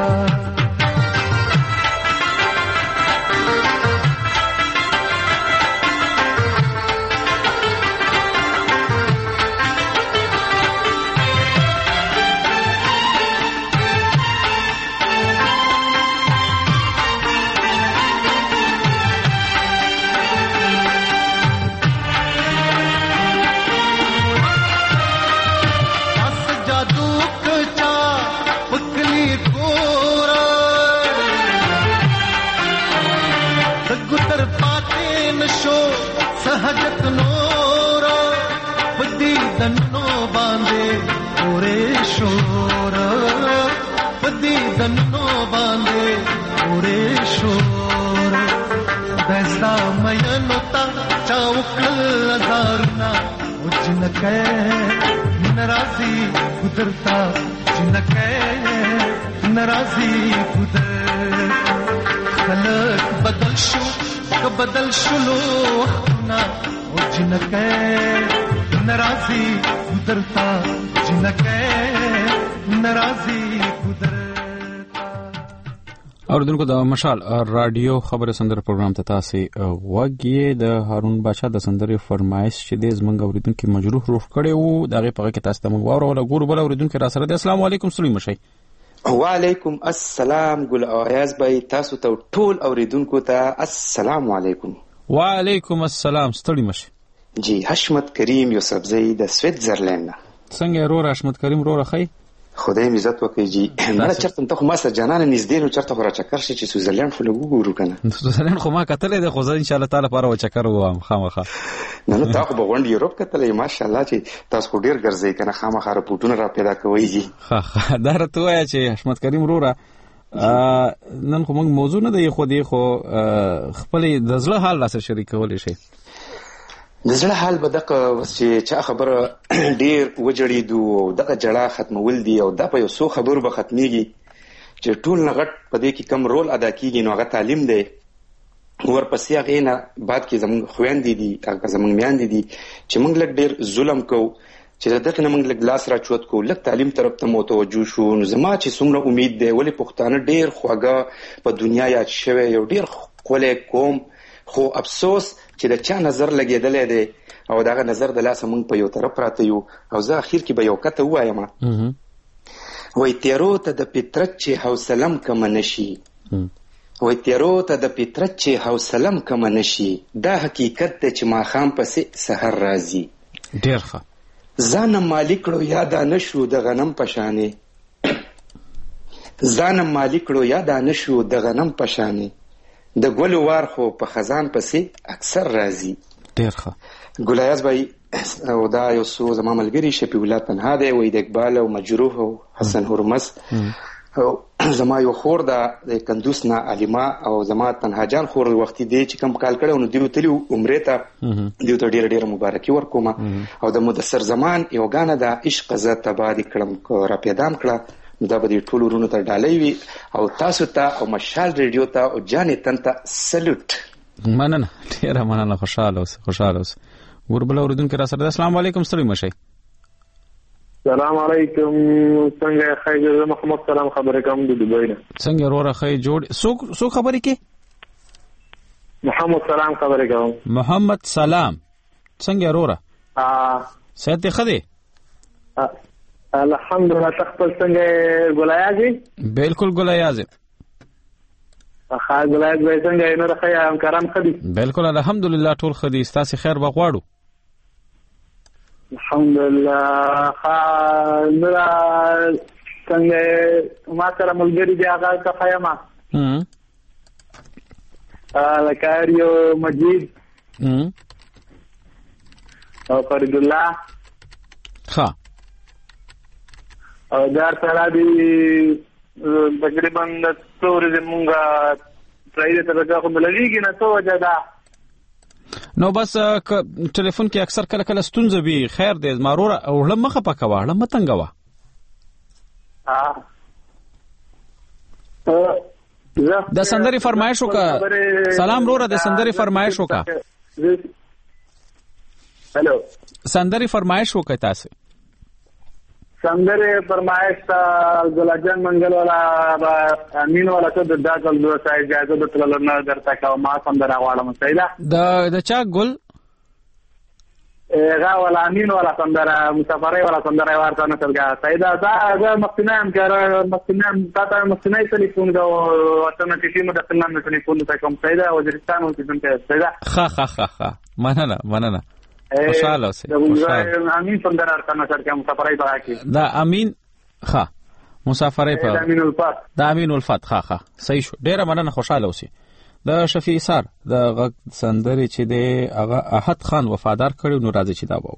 सहजत नोरा बदी दन्नो बांधे पूरे शोर बदी दन्नो बांधे पूरे शोर बैसा मयनोता चाउकल हजारना जिनके नाराजी गुजरता जिनके नाराजी गुजर खलक बदल शो बदल शुलो ना जिनके नाराजी गुजरता जिनके नाराजी गुजरता. اوریدونکو د مشال رادیو خبر سندر پروګرام ته تاسو وګورئ. د هارون باشا د سندرې فرمایش چې د زمنګ اوریدونکو مجروح روح کړي وو دغه په کې تاسو ته موږ واورو ګورو بل اوریدونکو را سره. السلام علیکم سلیم شي. وعلیکم السلام ګل اویاز بای تاسو ته ټول اوریدونکو ته السلام علیکم. وعلیکم السلام ستړي مشه. جی حشمت کریم یوسفزئی د سویټزرلند. څنګه رو حشمت کریم رو راخی؟ خدای می عزت وکړي جی. مړه چرته ته خو ما سره جانانه نږدې نو چرته خو را چکر شي چې سویټزرلند خو لګو ګورو کنه. سویټزرلند خو ما کتلې ده خو ځان ان شاء الله تعالی لپاره و چکر ووم خامخا. نه نو تاسو به غونډ یورپ کتلې ماشاءالله چې تاسو ډیر ګرځي کنه خامخا رپورټونه را پیدا کوي جی. ها ها دا راته وایي چې حشمت کریم رو را نن خو موږ موضوع نه دی خو دی خو خپل د زړه حال را سره شریکول شي. د زړه حال به دغه چې چا خبره ډیر وجړېدو او دغه جړه ختمول دي او دا په یو څو خبرو به ختميږي چې ټول نغټ په دې کې کم رول ادا کیږي. نو هغه تعلیم دی. ورپسې هغه نه بعد کې زموږ خويندې دي هغه زموږ میاندې دي چې موږ لږ ډیر ظلم کوو چې دغه نه موږ لږ لاس را چوت کوو لږ تعلیم طرف ته متوجه شو. نو زما چې څومره امید دی ولې پښتانه ډیر خواږه په دنیا یاد شوی یو ډیر خولې کوم خو افسوس چې د چا نظر لګیدلې دی او داغه نظر د لاسه موږ په یو طرف پراته یو او زه اخر کې به یو کته وایم وای تیرو ته د فطرت چې حوصلم کم نشي وای تیرو ته د فطرت چې حوصلم کم نشي دا حقیقت ته چې ما خام پسې سحر راځي ډیر ښه ځانم مالک کړو یاد نشو د غنم پشانې ځانم مالک کړو یاد نشو د غنم پشانې د ګلو وار خو په خزان پسې اکثر راځي ډیر ښه. ګلایاز بای او دا یو څو زما ملګری شپې ولات پنها دی وای د اقبال او مجروح او حسن هرمز او زما یو خور دا د کندوس نه علیما او زما تنها جان خور وختي دی چې کم کال کړو نو دیو تلی عمره ته دیو ته ډیر ډیر مبارکي ورکوم او د مدثر زمان یو غانه د عشق ز تبادی کړم را پیدام کړه دا به ټول ورونو ته ډالۍ وي او تاسو ته او مشال ریډیو ته او جانې تن ته سلوټ. مننه ډیره مننه. خوشاله اوس خوشاله اوس. وربل اوریدونکو را سره السلام علیکم ستړي مشي. السلام علیکم څنګه خیر محمد سلام خبرې کوم د دوبۍ نه. څنګه وروره خیر جوړ سو سو خبرې کې محمد سلام خبرې کوم. محمد سلام څنګه وروره؟ اه صحت خدي؟ الحمدلله. تخپل څنګه ګلایازي؟ بالکل ګلایازي. ښه ګلایاز به څنګه نه راخی همکاران خدي؟ بالکل الحمدلله ټول خدي. ستاسو خیر بغواړو. الحمدلله. ښه نو څنګه ما سره ملګری دی هغه کا خیمه. هم لکاریو مجید هم او فرید الله ها او دار سره دی تقریبا څور زمونږه پرایده طبقه خو ملویږي نه څه وجه ده. نو بس ټلیفون کې اکثر کله کله ستونزه وي. خیر دی ماروره او لم مخه پکوا لم متنګوا. ها د سندري فرمایش وکا. سلام روره د سندري فرمایش وکا. هلو سندري فرمایش وکا تاسو. سندري فرمایش تا ګلجن منګل والا امین والا ته د داخل دوه ځای اجازه د تلل نه درته کا ما سندره واړم سیدا د د چا ګل غا والا امین والا سندره مسافرای والا سندره ورته نه تلګه سیدا دا هغه مقتنام کار مقتنام تاسو مقتنای ټلیفون دا وطن کې چې مدخل نه ټلیفون ته کوم سیدا وزیرستان او څنګه سیدا خا خا خا خا مننه مننه. خوشاله اوسئ. امین سندره ورته نه تلګه مسافرای باکي دا امین خا مسافرای په امین الفات دا امین الفات خا خا صحیح شو. ډیره مننه خوشاله اوسئ. د شفیع سار د غ سندري چې د هغه احد خان وفادار کړو نو راځي چې دا وو.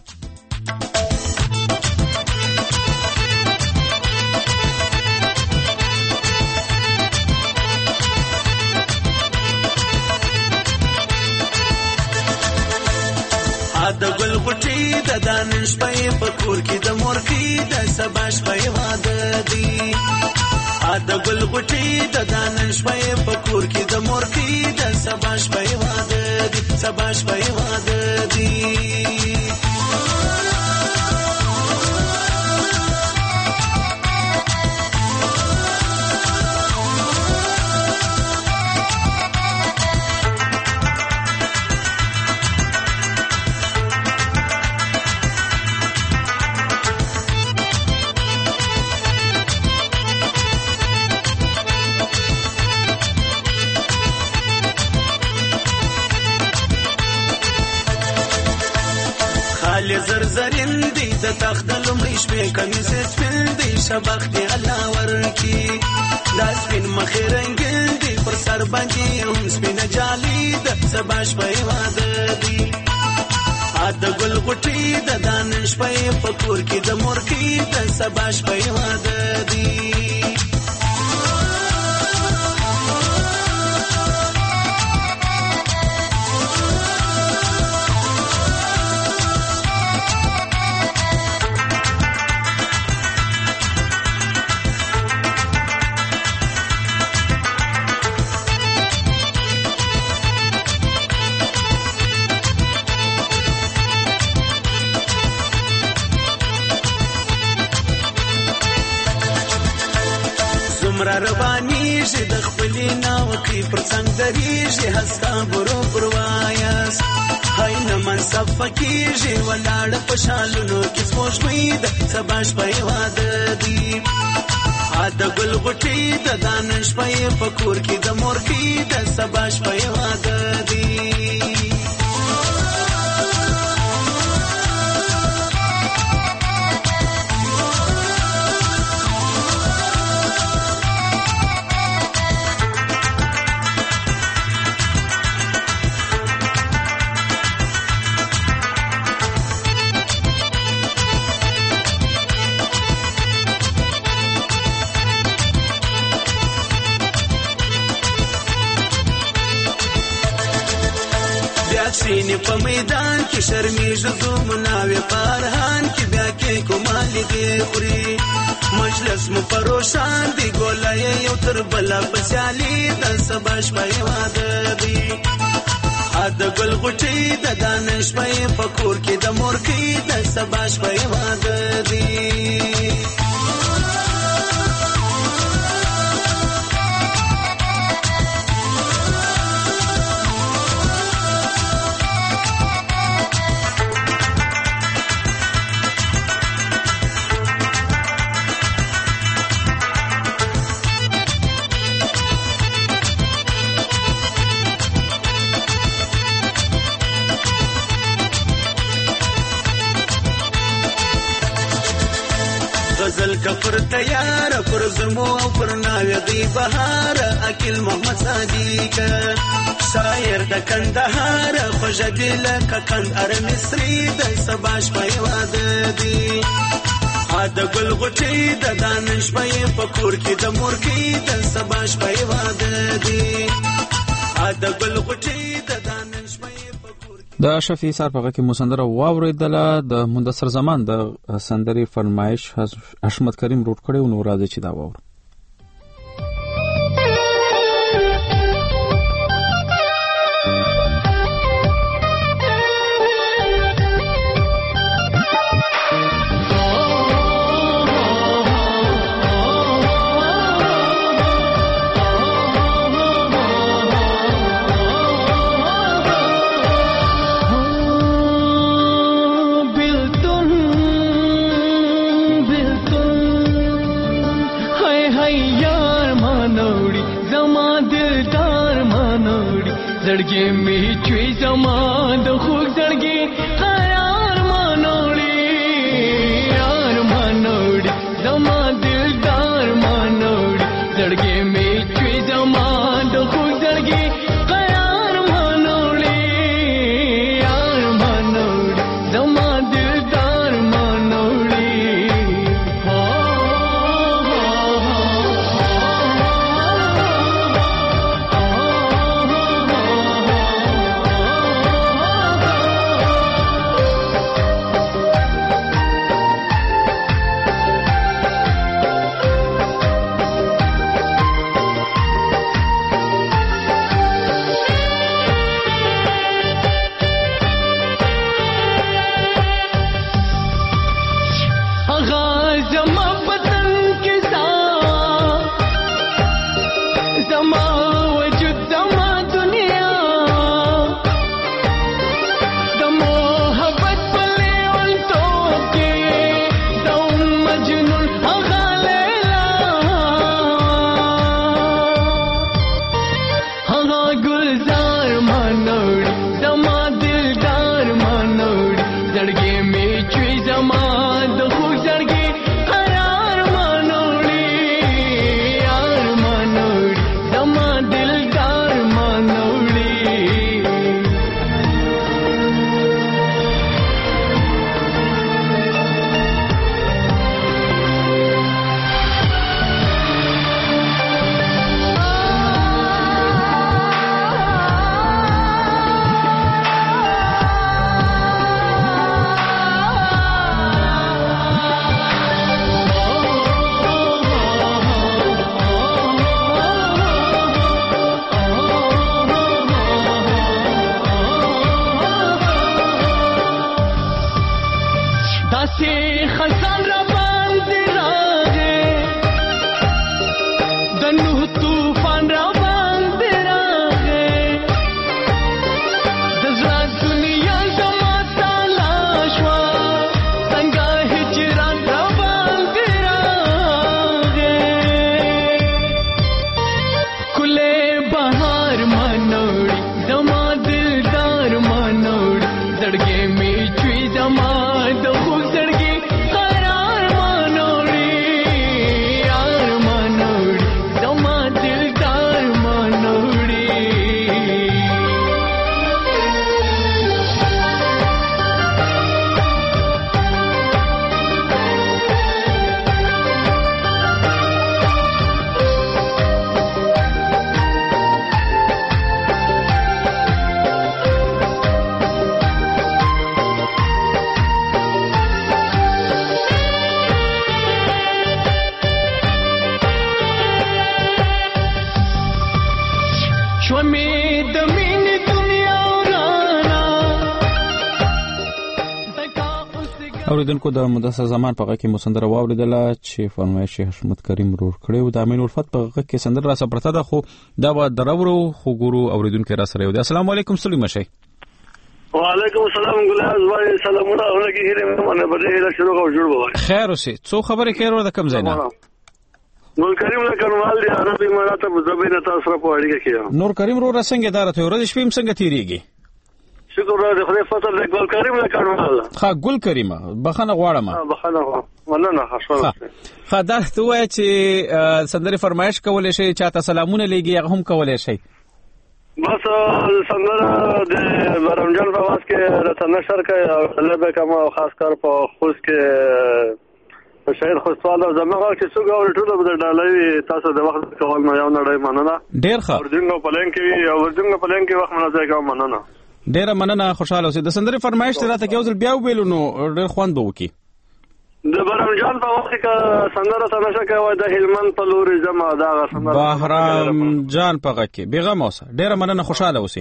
د ګل غټي د دانش په پکور کې د مورکی د سباش په واده دی. د ګل غټي د دانش په پکور کې د مورکی د سباش په واده دی. سباش په واده دی. زرزرین دی د تخت لمړی شپې کمیس سپین دی شبخ دی الله ورکی دا سپین مخې رنگین دی پر سر باندې هم سپین جالی د سباش په واده دی. د ګل غټي د دانش په پکور کې د مورکی د سباش په واده دی. رواني شه د خپلې ناوکي پر څنګ دريږي هستا برو پرواياس هاي نه منصف کېږي ولاړ په شالونو کې سوچوي د سباش په واده دی. د ګل غټي د دانش په پکور کې د مورکی د سباش په واده دی. په میدان کې شرمیږي زموناوي پارهان کې بیا کې کومال دي خوري مجلس مو پروشان دی ګولای یو تر بلا پسالي د سبا شپه واده دی د ګل غټي د دانش په پکور کې د مور کې د سبا شپه واده دی غزل کفر تیار پر زمو او پر ناوی دی بهار اکل محمد صادق شاعر د کندهار خوشدل ککند ار مصری د سباش په واده دی د ګل غټي د دانش په پکور کې د مور کې د سباش په واده دی د ګل غټي د دانش په د شفیع سار په کې مسندره واوریدله د مندثر زمان د سندري فرمایش حشمت کریم روټ کړي او نور راځي چې دا واور زړګي می چوي زما د خوږ زړګي قرار مانوړي یار مانوړي زما دلدار مانوړي زړګي می چوي زما د خوږ زړګي قرار مانوړي یار مانوړي زما دلدار مانوړي اوریدونکو د مدثر زمان په غږ کې مو سندره واوریدله چې فرمایش حشمت کریم رور کړی د امین الفت په غږ کې سندره را سپرته ده خو دا به درورو خو ګورو اوریدونکو را سره یو دی. السلام علیکم سلیم مشي. وعلیکم السلام ګلاب وای سلامونه اورګي هره مونږ به دې شروع او جوړ وای خیر اوسې څو خبرې خیر ور د کم زینا نور کریم له کډوال دی عربي مراته مزبینه تاسو را په اړیکه کې نور کریم رو رسنګ دارته ورځ شپې هم څنګه تیریږي شکر را دې خدای فضل له ګل کریم له کډوال ها ګل کریمه بخنه غواړم بخنه مننه خښه ها دا ته وای چې سندري فرمایش کولای شي چاته سلامونه لګي هغه هم کولای شي بس سندره د برمجان په واس کې راته نشر کوي لبه کما خاص کار په خوش کې شاید خو سوال زموږ چې څو غوړ ټول به ډالۍ تاسو د وخت کول نو یو نړۍ مننه ډیر ښه ورجنګ په لین کې او ورجنګ په لین کې وخت منځه کوم مننه ډیر مننه خوشاله اوسئ. د سندري فرمایش راته کې اوسل بیا ویلو نو ډیر خوان به وکي د برمجان په وخت کې سندره تنشه کوي د هلمند په لور جمع دا سندره بهرام جان په غږ کې بیغم اوسه ډیر مننه خوشاله اوسئ.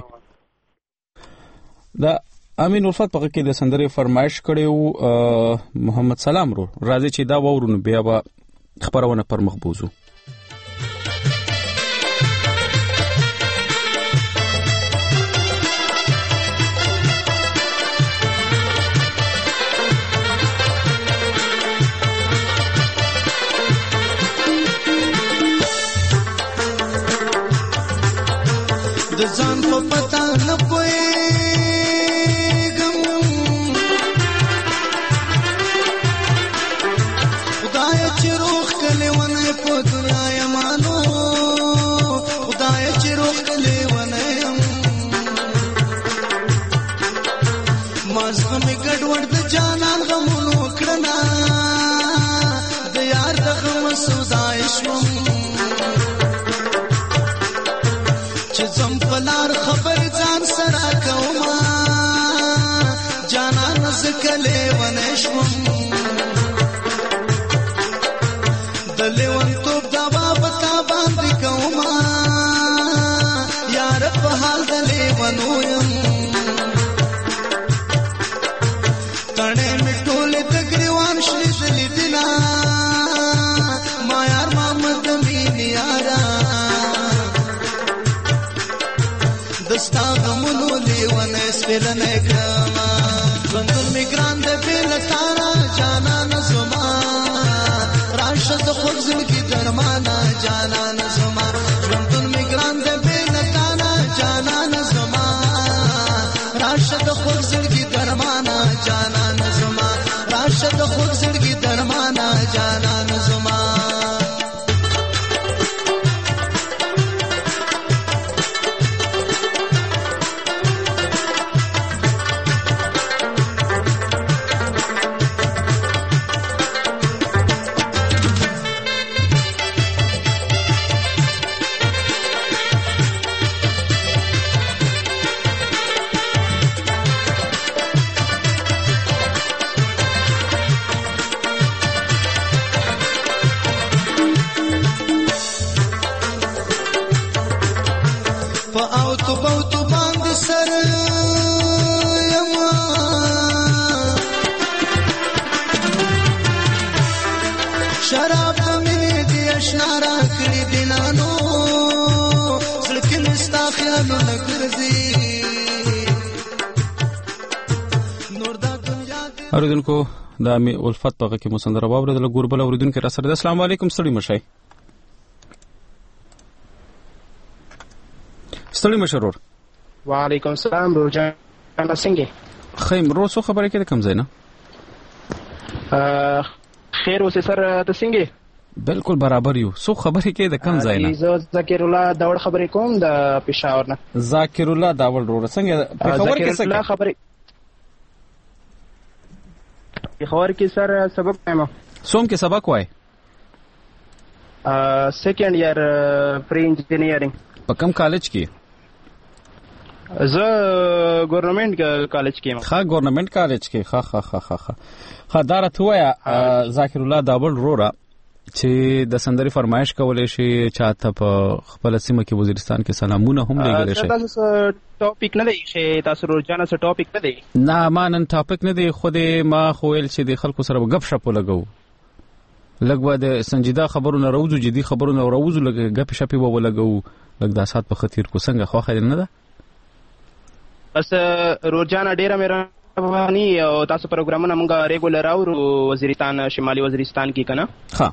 د امین الفت په غږ کې د سندري فرمایش کړیو محمد سلام رو راځي چې دا وورونو بیا به خبرونه پر مخ بوزو. د ځان په پتا نه پوهېږم خدایه چې روغ کلی ونه په دنیا یمانو خدایه چې روغ کلی ونه یم ما زغه مې ګډوډ د جانان غمونو کړنه د یار د غم سودای شوم لار خبر ځان سره کوما جانا نزکلې ونشم دلون تو دوا پتا باندې کوما یار په حال دلې ونویم تڼې میټولې تګریوان شې دلې دلا ما یار محمد مين یارا دستا غمونو لیونه سپیلنه کما ژوندون میګران د بیل تارا جانا نزما راشد خود زړګي درمانا جانا نزما ژوندون میګران د بیل تارا جانا نزما راشد خود زړګي درمانا جانا نزما راشد خود زړګي درمانا جانا نزما شراب مینه دی اشنا را کړی دینانو زړه نستا خیالو نګرځي نور دا دنیا اوریدونکو د امین الفت په غږ کې مو سندره واوریدله ګوربل اوریدونکو را سره. السلام علیکم ستړي مشي. ستړي مشرور. وعلیکم السلام روجان څنګه خیم روسو خبرې کې کم زینا خیر اوسه سر ته څنګه بالکل برابر یو سو خبرې کې د کم ځای نه زه ذکر الله داوړ خبرې کوم د پېښور نه ذکر الله داوړ ورو څنګه پېښور کې څنګه خبرې پېښور کې سر سبق وایم سوم کې سبق وای سیکنډ ایئر پری انجینیرینګ په کوم کالج کې زه ګورنمنت کالج کې ښه ګورنمنت کالج کې ښه ښه ښه ښه ښه دارته وایا ذکر الله داوړ وروره چې د سندري فرمایش کولای شي چاته په خپل سیمه کې وزیرستان کې سلامونه هم لګول شي. تاسو ټاپک نه دی چې تاسو روزانه څه ټاپک نه دی؟ نه ما نن ټاپک نه دی، خو دې ما خو ویل چې د خلکو سره غپ شپ ولګو، لږ به د سنجیده خبرونه راوځو، جدي خبرونه راوځو، لږ غپ شپ به ولګو، لږ د سات په خطر کو څنګه خو خیر نه ده. بس روزانه ډیره مې افغاني او تاسو پروګرامونه موږ ریګولر او وزیرستان شمالي وزیرستان کې کنه. ها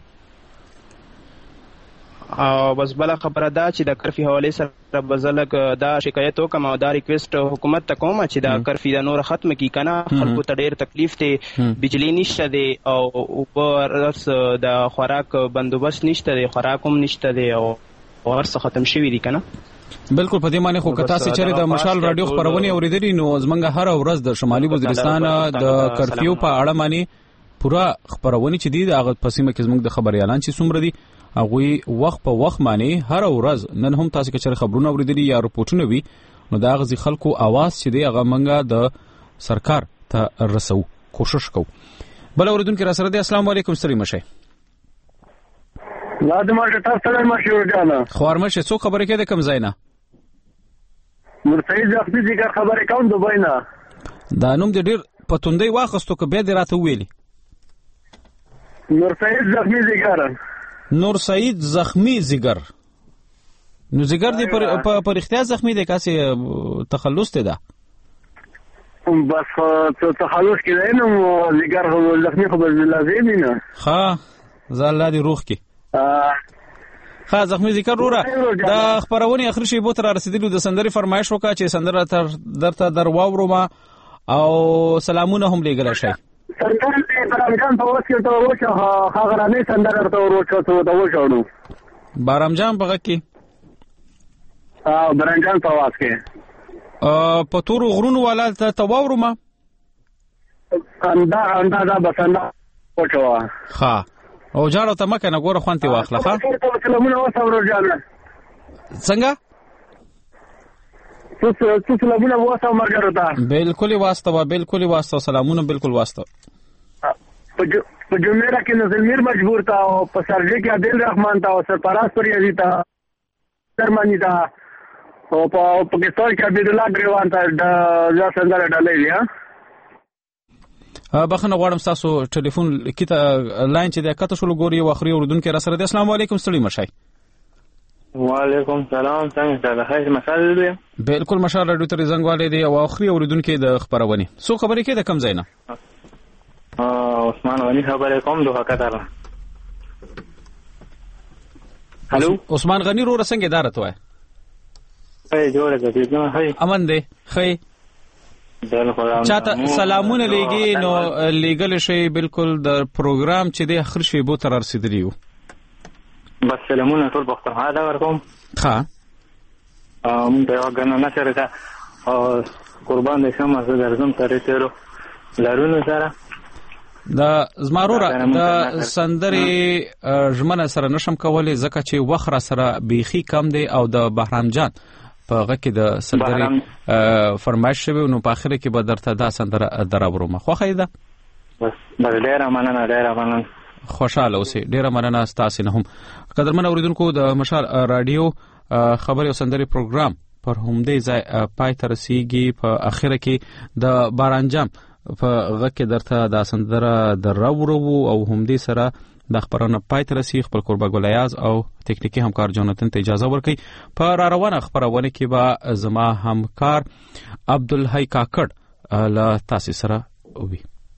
او بس بل خبره دا چې د کرفي حواله سره بزلک دا شکایت وکم او دا ریکوست حکومت ته کوم چې دا کرفي د نور ختم کی کنه. خلکو ته ډیر تکلیف ته بجلی نشته دی او اوپرس د خوراک بندوبست نشته دی، خوراک هم نشته دی او ورڅ ختم شوی دی کنه. بالکل په دې معنی خو کتا سي چیرې د مشال رادیو خبرونه اوریدلې نو زمنګ هر ورځ د شمالي وزیرستان د کرفیو په اړه معنی پورا خبرونه چې دي هغه پسیمه کې زمنګ د خبر اعلان چې څومره دي هغه وخت په وخت معنی هر ورځ نن هم تاسو کې چیرې خبرونه اوریدلې یا رپورټونه وي نو دا غزي خلکو आवाज چې دی هغه منګه د سرکار ته رسو کوشش کو. بل اوریدونکو را سره دی. السلام علیکم ستړي مشه. لا د مارکه تاسو سره مشهور جانا خوارمشه څو خبرې کې د کم زینا مرتضی زخمی ذکر خبرې کوم دوبای نه دا نوم د ډیر پتوندې واخستو که به دراته ویلي. نور سعید زخمی ذکر نور سعید زخمی ذکر نو ذکر دی پر پر اختیار زخمی دی کاسي تخلص ته ده بس تخلص کې دی نو ذکر زخمی خو لازم نه. ها زال دی روح کې ها زخمی ذکر وره د خبرونه اخر شی بو تر رسیدلو د سندري فرمایش وکړه چې سندره تر درته درواورو ما او سلامونه هم لګل شي. سندره برامجان په واسه ته وروچه هغه رانه سندره ته وروچه ته دا وښونو برامجان په کې ا برامجان په واسه کې ا په تور غرونو والا ته تواورو ما اندا اندا دا بسنده وچوا ها او جاړو ته مکه نه ګوره خوانتي واخله. ها سلامونه وسو ورجانه څنګه څه څه سلامونه وسو مرګرو ته بالکل واسطه بالکل واسطه سلامونه بالکل واسطه په جمعه کې نظمیر مجبور تا او په سرجه کې عادل رحمان تا او سرپرست پریازي تا درمانی تا او په پاکستان کې عبد الله ګریوان تا د ځا سندره ډالې یا بخنه غواړم تاسو ټلیفون کیته لاین چې د کته شلو ګوري او اخري اوردونکو را سره د السلام علیکم ستړي مشای. وعلیکم سلام څنګه ده خیر مشال دی بالکل مشال رادیو ته زنګ والے دی او اخري اوردونکو د خبرونه سو خبرې کې د کم ځای نه ا عثمان غنی خبرې کوم دوه کتره. هالو عثمان غنی رو رسنګ اداره توه اي جوړه دې نه هي امن دی خی چاته سلامونه لګي نو لیګل شي بالکل د پروګرام چې د اخر شی بو تر رسیدلیو بس سلامونه ټول پښتون هدا ورکوم. ها ام ته وګڼه نه سره او قربان دې شمه زه درځم ترې تیرو لارونو سره د زمارورا د سندري ژمنه سره نشم کولای ځکه چې وخره سره بيخي کم دی او د بهرام جان په غکه د سندري فرمایش شوی نو په اخر کې به درته دا سندره دراورومه خو خیده بس ډیره مننه ډیره مننه خوشاله اوسئ ډیره مننه تاسو نه هم قدرمن اوریدونکو د مشال رادیو خبري او سندري پروګرام پر همدې ځای پای تر رسیدي په اخر کې د بارانجام په غکه درته د سندره دراورو او همدې سره د خبرونه پای تر رسیدي. خپل قربا ګلیاز او تکنیکی همکار جوناتن ته اجازه ورکړي. په را روانه خبرونه کې به زما همکار عبدالحی کاکړ له تاسو سره وي.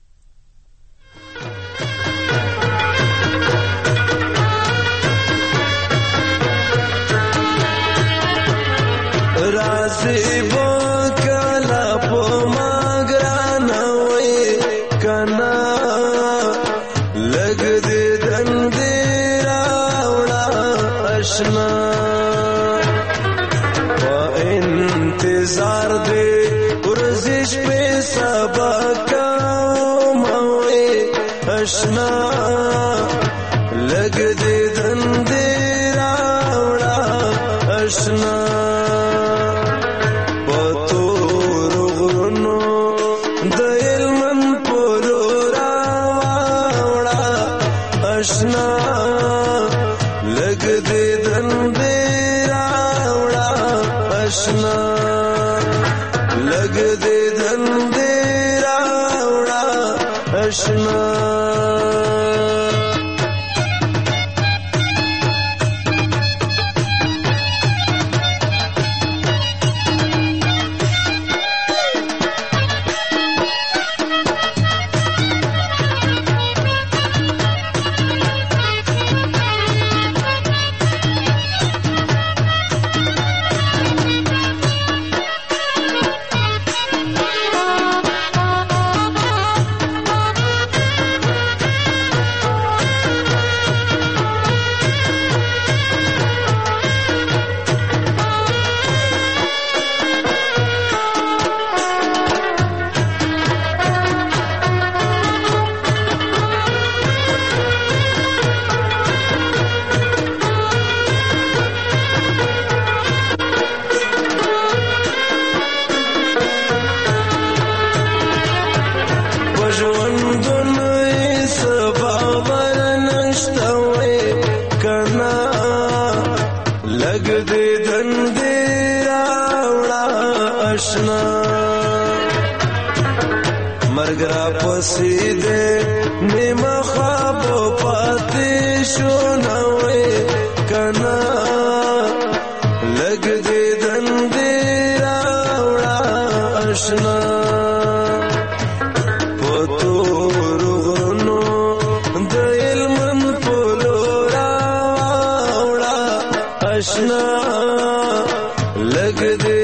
رازي وکلا په ماګرانه وې کنا لګ دې دندې راوړا آشنا په انتظار دې ورزش په سبا کوم وې آشنا لګ دې دندې راوړا آشنا آشنا اشنا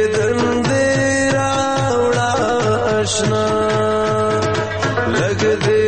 لگ دے